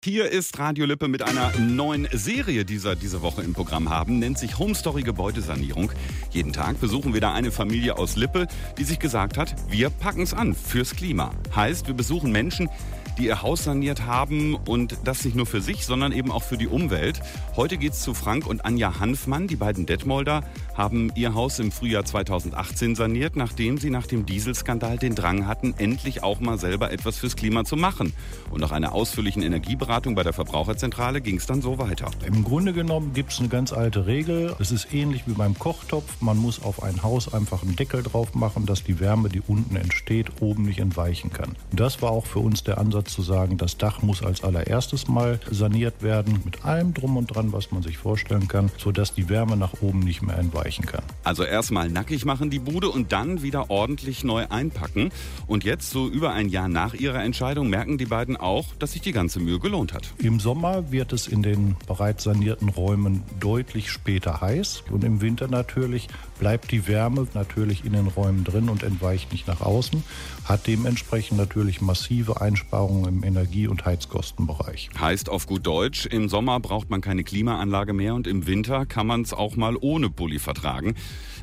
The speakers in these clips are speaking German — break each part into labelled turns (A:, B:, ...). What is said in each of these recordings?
A: Hier ist Radio Lippe mit einer neuen Serie, die wir diese Woche im Programm haben, nennt sich Home Story Gebäudesanierung. Jeden Tag besuchen wir da eine Familie aus Lippe, die sich gesagt hat, wir packen's an fürs Klima. Heißt, wir besuchen Menschen, die ihr Haus saniert haben und das nicht nur für sich, sondern eben auch für die Umwelt. Heute geht's zu Frank und Anja Hanfmann. Die beiden Detmolder haben ihr Haus im Frühjahr 2018 saniert, nachdem sie nach dem Dieselskandal den Drang hatten, endlich auch mal selber etwas fürs Klima zu machen. Und nach einer ausführlichen Energieberatung bei der Verbraucherzentrale ging's dann so weiter.
B: Im Grunde genommen gibt's eine ganz alte Regel. Es ist ähnlich wie beim Kochtopf. Man muss auf ein Haus einfach einen Deckel drauf machen, dass die Wärme, die unten entsteht, oben nicht entweichen kann. Das war auch für uns der Ansatz zu sagen, das Dach muss als allererstes mal saniert werden, mit allem drum und dran, was man sich vorstellen kann, sodass die Wärme nach oben nicht mehr entweichen kann.
A: Also erstmal nackig machen die Bude und dann wieder ordentlich neu einpacken. Und jetzt, so über ein Jahr nach ihrer Entscheidung, merken die beiden auch, dass sich die ganze Mühe gelohnt hat.
B: Im Sommer wird es in den bereits sanierten Räumen deutlich später heiß und im Winter natürlich bleibt die Wärme natürlich in den Räumen drin und entweicht nicht nach außen, hat dementsprechend natürlich massive Einsparungen im Energie- und Heizkostenbereich.
A: Heißt auf gut Deutsch, im Sommer braucht man keine Klimaanlage mehr und im Winter kann man es auch mal ohne Pulli vertragen.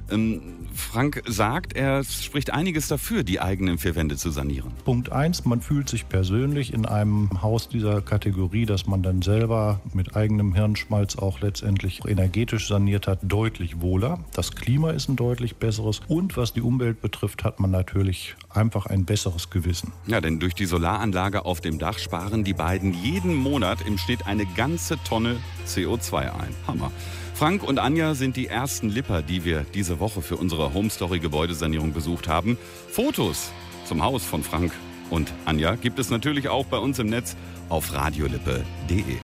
A: Frank sagt, er spricht einiges dafür, die eigenen vier Wände zu sanieren.
B: Punkt 1, man fühlt sich persönlich in einem Haus dieser Kategorie, das man dann selber mit eigenem Hirnschmalz auch letztendlich energetisch saniert hat, deutlich wohler. Das Klima ist ein deutlich besseres und was die Umwelt betrifft, hat man natürlich einfach ein besseres Gewissen.
A: Ja, denn durch die Solaranlage auf dem Dach sparen die beiden jeden Monat im Schnitt eine ganze Tonne CO2 ein. Hammer. Frank und Anja sind die ersten Lipper, die wir diese Woche für unsere Home Story Gebäudesanierung besucht haben. Fotos zum Haus von Frank und Anja gibt es natürlich auch bei uns im Netz auf radiolippe.de.